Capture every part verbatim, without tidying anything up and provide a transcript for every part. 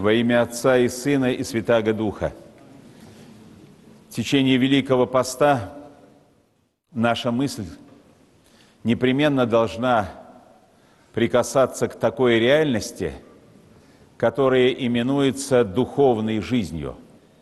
Во имя Отца и Сына и Святаго Духа. В течение Великого Поста наша мысль непременно должна прикасаться к такой реальности, которая именуется духовной жизнью.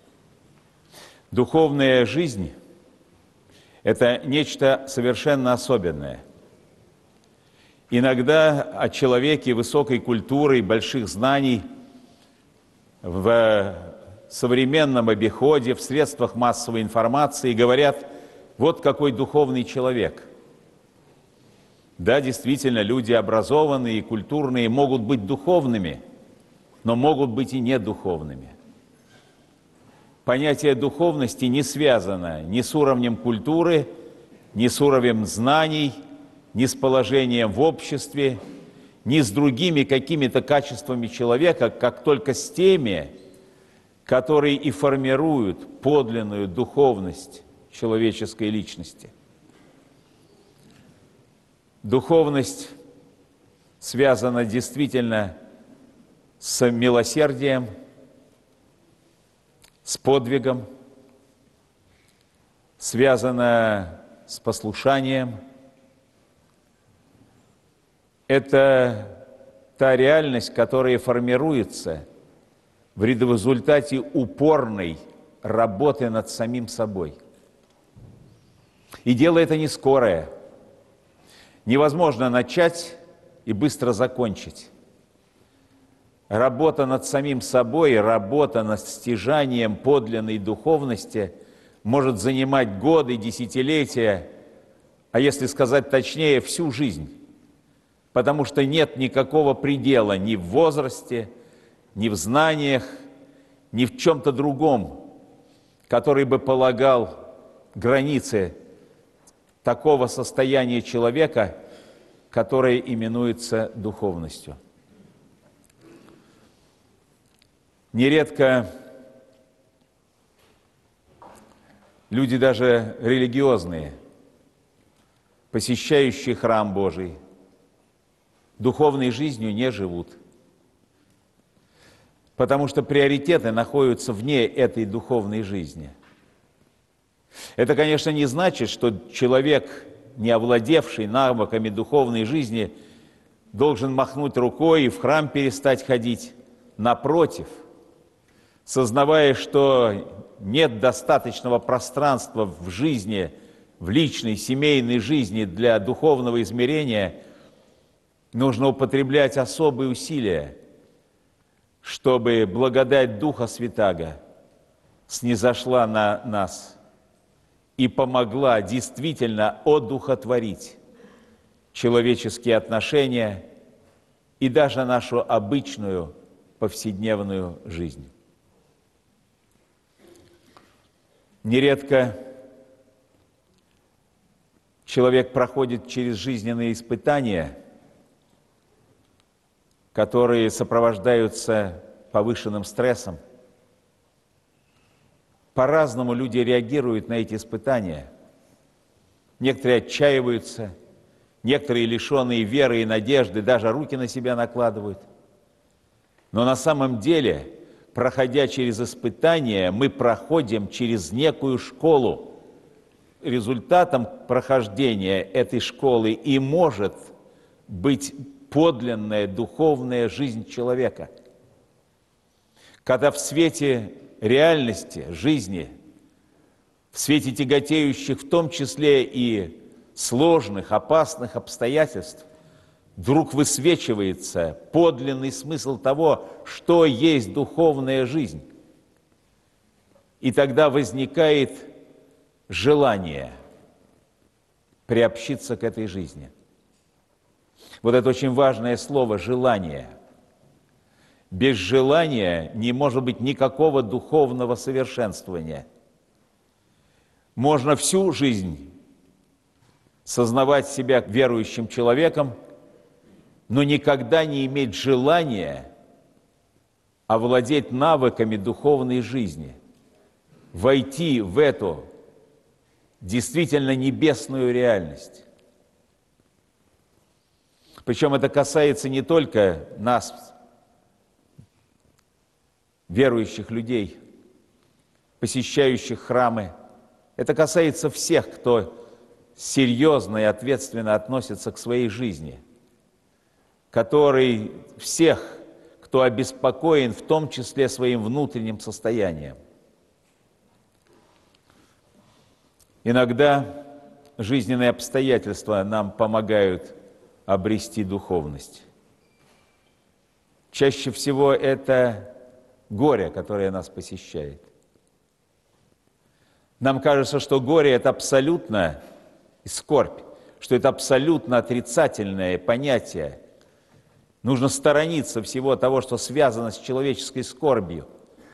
Духовная жизнь – это нечто совершенно особенное. Иногда о человеке высокой культуры и больших знаний в современном обиходе, в средствах массовой информации говорят: вот какой духовный человек. Да, действительно, люди образованные и культурные могут быть духовными, но могут быть и недуховными. Понятие духовности не связано ни с уровнем культуры, ни с уровнем знаний, ни с положением в обществе, ни с другими какими-то качествами человека, как только с теми, которые и формируют подлинную духовность человеческой личности. Духовность связана действительно с милосердием, с подвигом, связана с послушанием. Это та реальность, которая формируется в результате упорной работы над самим собой. И дело это не скорое. Невозможно начать и быстро закончить. Работа над самим собой, работа над стяжанием подлинной духовности может занимать годы, десятилетия, а если сказать точнее, всю жизнь. Потому что нет никакого предела ни в возрасте, ни в знаниях, ни в чем-то другом, который бы полагал границы такого состояния человека, которое именуется духовностью. Нередко люди даже религиозные, посещающие храм Божий, духовной жизнью не живут, потому что приоритеты находятся вне этой духовной жизни. Это, конечно, не значит, что человек, не овладевший навыками духовной жизни, должен махнуть рукой и в храм перестать ходить. Напротив, сознавая, что нет достаточного пространства в жизни, в личной, семейной жизни для духовного измерения, нужно употреблять особые усилия, чтобы благодать Духа Святаго снизошла на нас и помогла действительно одухотворить человеческие отношения и даже нашу обычную повседневную жизнь. Нередко человек проходит через жизненные испытания, которые сопровождаются повышенным стрессом. По-разному люди реагируют на эти испытания. Некоторые отчаиваются, некоторые, лишенные веры и надежды, даже руки на себя накладывают. Но на самом деле, проходя через испытания, мы проходим через некую школу. Результатом прохождения этой школы и может быть подлинная духовная жизнь человека. Когда в свете реальности жизни, в свете тяготеющих в том числе и сложных, опасных обстоятельств, вдруг высвечивается подлинный смысл того, что есть духовная жизнь. И тогда возникает желание приобщиться к этой жизни. Вот это очень важное слово «желание». Без желания не может быть никакого духовного совершенствования. Можно всю жизнь сознавать себя верующим человеком, но никогда не иметь желания овладеть навыками духовной жизни, войти в эту действительно небесную реальность. Причем это касается не только нас, верующих людей, посещающих храмы. Это касается всех, кто серьезно и ответственно относится к своей жизни, который всех, кто обеспокоен, в том числе своим внутренним состоянием. Иногда жизненные обстоятельства нам помогают обрести духовность. Чаще всего это горе, которое нас посещает. Нам кажется, что горе – это абсолютно и скорбь, что это абсолютно отрицательное понятие. Нужно сторониться всего того, что связано с человеческой скорбью.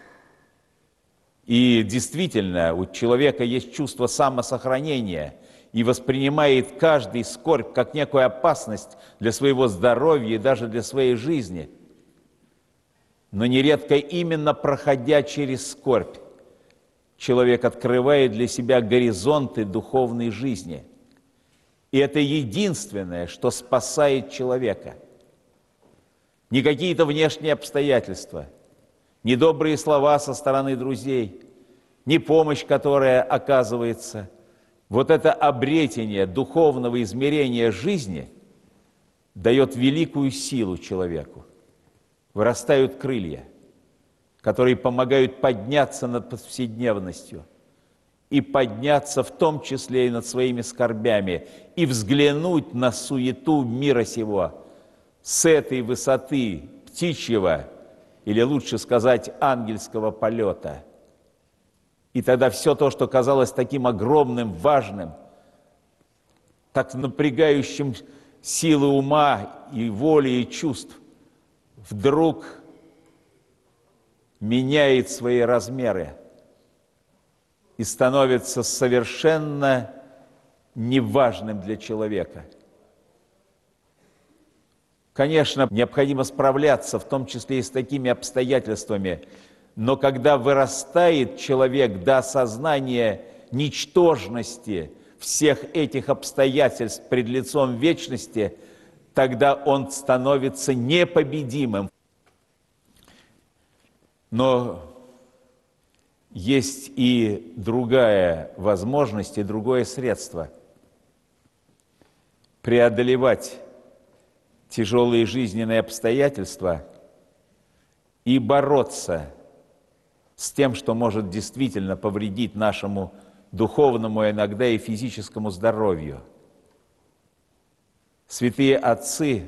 И действительно, у человека есть чувство самосохранения и воспринимает каждый скорбь как некую опасность для своего здоровья и даже для своей жизни. Но нередко именно проходя через скорбь, человек открывает для себя горизонты духовной жизни. И это единственное, что спасает человека. Не какие-то внешние обстоятельства, не добрые слова со стороны друзей, не помощь, которая оказывается. Вот это обретение духовного измерения жизни дает великую силу человеку. Вырастают крылья, которые помогают подняться над повседневностью и подняться в том числе и над своими скорбями, и взглянуть на суету мира сего с этой высоты птичьего, или лучше сказать, ангельского полета. И тогда все то, что казалось таким огромным, важным, так напрягающим силы ума и воли и чувств, вдруг меняет свои размеры и становится совершенно неважным для человека. Конечно, необходимо справляться, в том числе и с такими обстоятельствами, но когда вырастает человек до осознания ничтожности всех этих обстоятельств пред лицом вечности, тогда он становится непобедимым. Но есть и другая возможность, и другое средство преодолевать тяжелые жизненные обстоятельства и бороться с тем, что может действительно повредить нашему духовному, иногда и физическому здоровью. Святые отцы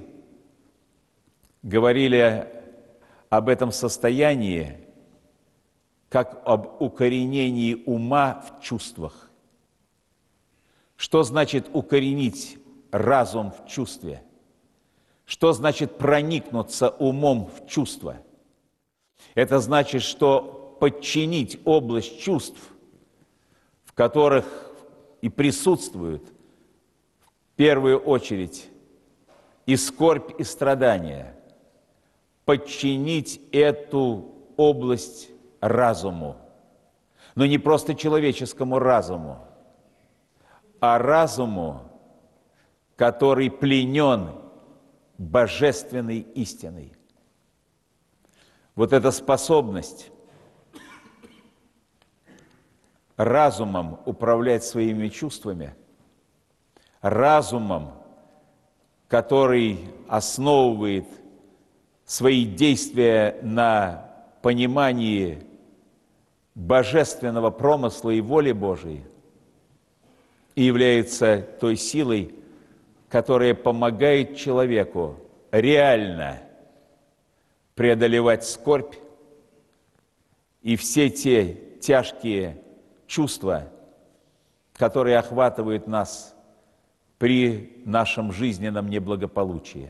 говорили об этом состоянии как об укоренении ума в чувствах. Что значит укоренить разум в чувстве? Что значит проникнуться умом в чувство? Это значит, что подчинить область чувств, в которых и присутствуют в первую очередь и скорбь, и страдания, подчинить эту область разуму, но не просто человеческому разуму, а разуму, который пленен божественной истиной. Вот эта способность разумом управлять своими чувствами, разумом, который основывает свои действия на понимании божественного промысла и воли Божией, и является той силой, которая помогает человеку реально преодолевать скорбь и все те тяжкие чувства, которые охватывают нас при нашем жизненном неблагополучии.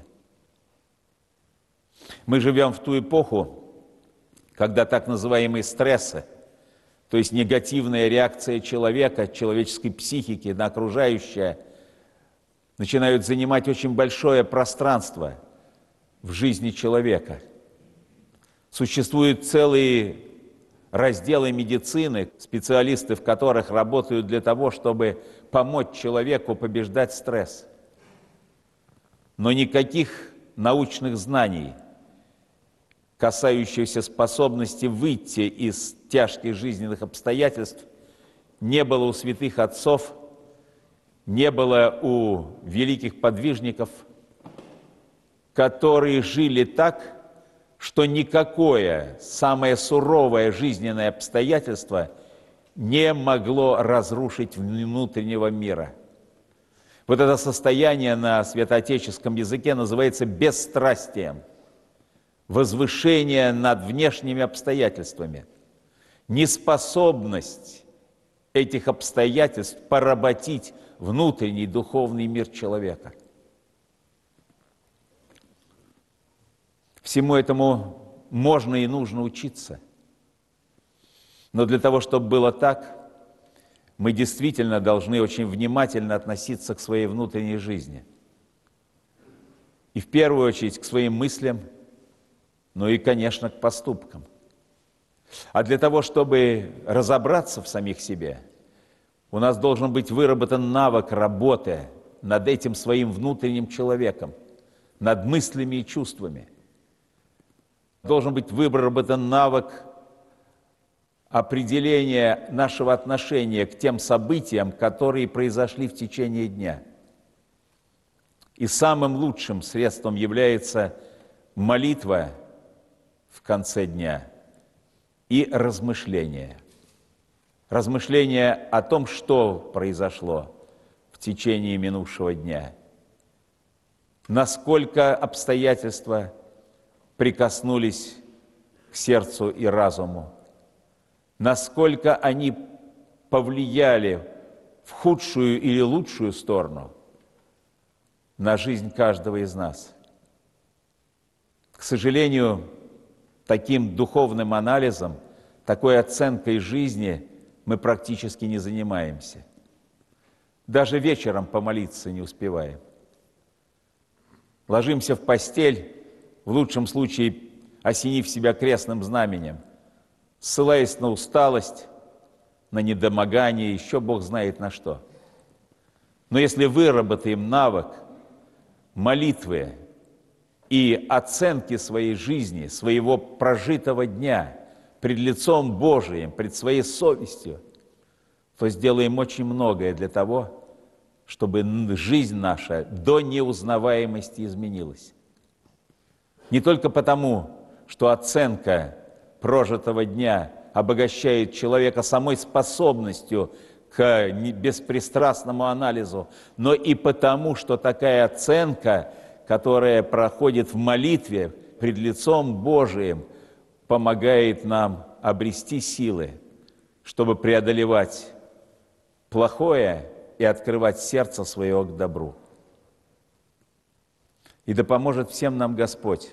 Мы живем в ту эпоху, когда так называемые стрессы, то есть негативная реакция человека, человеческой психики на окружающее, начинают занимать очень большое пространство в жизни человека. Существуют целые разделы медицины, специалисты в которых работают для того, чтобы помочь человеку побеждать стресс. Но никаких научных знаний касающуюся способности выйти из тяжких жизненных обстоятельств, не было у святых отцов, не было у великих подвижников, которые жили так, что никакое самое суровое жизненное обстоятельство не могло разрушить внутреннего мира. Вот это состояние на святоотеческом языке называется бесстрастием, возвышение над внешними обстоятельствами, неспособность этих обстоятельств поработить внутренний духовный мир человека. Всему этому можно и нужно учиться. Но для того, чтобы было так, мы действительно должны очень внимательно относиться к своей внутренней жизни. И в первую очередь к своим мыслям, ну и, конечно, к поступкам. А для того, чтобы разобраться в самих себе, у нас должен быть выработан навык работы над этим своим внутренним человеком, над мыслями и чувствами. Должен быть выработан навык определения нашего отношения к тем событиям, которые произошли в течение дня. И самым лучшим средством является молитва в конце дня и размышление. Размышление о том, что произошло в течение минувшего дня, насколько обстоятельства прикоснулись к сердцу и разуму, насколько они повлияли в худшую или лучшую сторону на жизнь каждого из нас. К сожалению, таким духовным анализом, такой оценкой жизни мы практически не занимаемся. Даже вечером помолиться не успеваем. Ложимся в постель, в лучшем случае осенив себя крестным знаменем, ссылаясь на усталость, на недомогание, еще Бог знает на что. Но если выработаем навык молитвы и оценки своей жизни, своего прожитого дня пред лицом Божиим, пред своей совестью, то сделаем очень многое для того, чтобы жизнь наша до неузнаваемости изменилась. Не только потому, что оценка прожитого дня обогащает человека самой способностью к беспристрастному анализу, но и потому, что такая оценка, которая проходит в молитве пред лицом Божиим, помогает нам обрести силы, чтобы преодолевать плохое и открывать сердце свое к добру. И да поможет всем нам Господь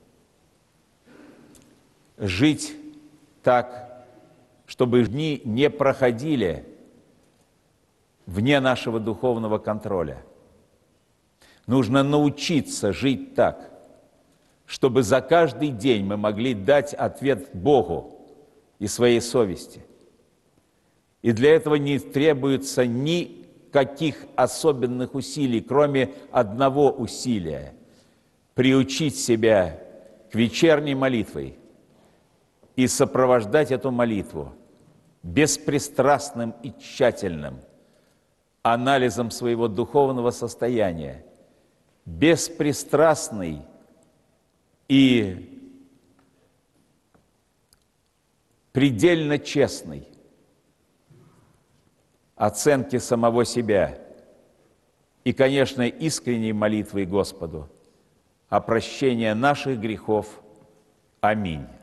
жить так, чтобы дни не проходили вне нашего духовного контроля. Нужно научиться жить так, чтобы за каждый день мы могли дать ответ Богу и своей совести. И для этого не требуется никаких особенных усилий, кроме одного усилия – приучить себя к вечерней молитве и сопровождать эту молитву беспристрастным и тщательным анализом своего духовного состояния, беспристрастный и предельно честный оценки самого себя и, конечно, искренней молитвой Господу о прощении наших грехов. Аминь.